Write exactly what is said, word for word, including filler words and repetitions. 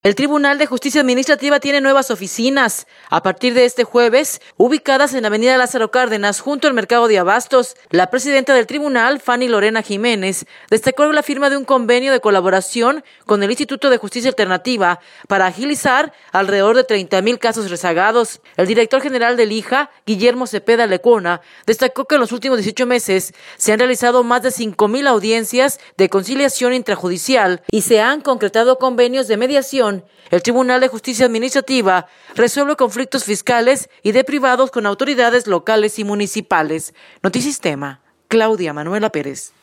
El Tribunal de Justicia Administrativa tiene nuevas oficinas a partir de este jueves, ubicadas en la avenida Lázaro Cárdenas, junto al mercado de abastos. La presidenta del tribunal, Fanny Lorena Jiménez, destacó la firma de un convenio de colaboración con el Instituto de Justicia Alternativa para agilizar alrededor de treinta mil casos rezagados. El director general del I J A, Guillermo Cepeda Lecona, destacó que en los últimos dieciocho meses se han realizado más de cinco mil audiencias de conciliación intrajudicial y se han concretado convenios de mediación. El Tribunal de Justicia Administrativa resuelve conflictos fiscales y de privados con autoridades locales y municipales. Notisistema, Claudia Manuela Pérez.